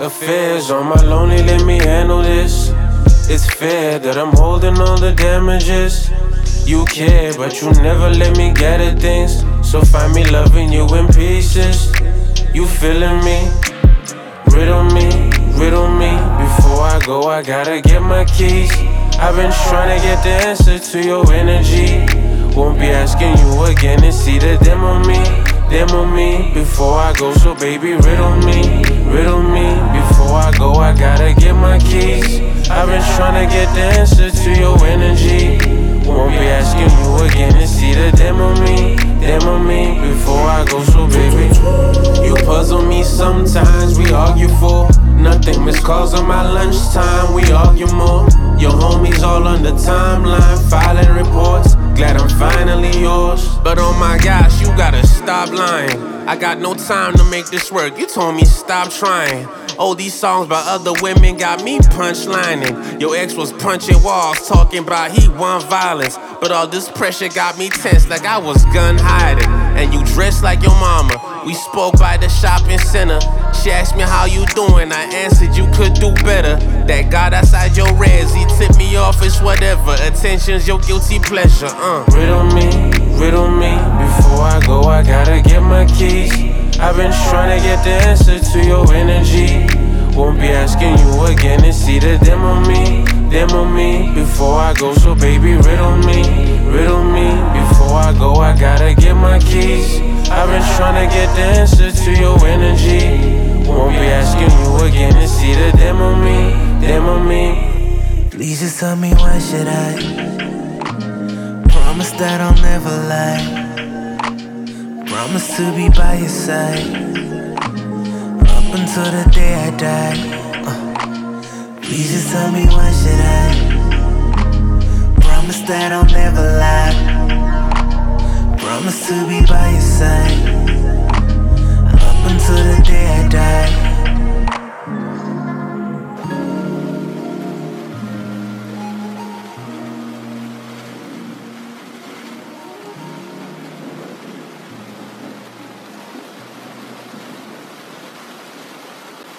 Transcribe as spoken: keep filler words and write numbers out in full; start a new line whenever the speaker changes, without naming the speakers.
affairs. On my lonely, let me handle this. It's fair that I'm holding all the damages. You care, but you never let me gather things. So find me loving you in pieces. You feeling me? Riddle me, riddle me. Before I go, I gotta get my keys. I've been trying to get the answer to your energy. Won't be asking you again and see the demo me, demo me. Before I go, so baby, riddle me, riddle me. Before I go, I gotta get my keys. I've been trying to get the answer to your energy. Won't be asking you again and see the demo me, demo me. Before I go, so baby, you puzzle me sometimes. We argue for nothing. Missed calls on my lunchtime. We argue more. Your homies all on the timeline, filing reports. Glad I'm finally yours. But oh my gosh, you gotta stop lying. I got no time to make this work. You told me stop trying. Oh, these songs by other women got me punchlining. Your ex was punching walls, talking about he want violence. But all this pressure got me tense like I was gun hiding. And you dressed like your mama. We spoke by the shopping center. She asked me how you doing. I answered you could do better. That God outside your res, he tipped me off, it's whatever. Attention's your guilty pleasure. Uh. Riddle me, riddle me. Before I go, I gotta get my keys. I've been trying to get the answer to your energy. Won't be asking you again and see the demo me, demo me. Before I go, so baby, riddle me, riddle me. Before I go, I gotta get my keys. I've been trying to get the answer to your energy. Won't be asking you again and see the demo me, demo me.
Please just tell me, why should I promise that I'll never lie? Promise to be by your side up until the day I die. uh, Please just tell me, why should I promise that I'll never lie? Promise to be by your side up until the day I die.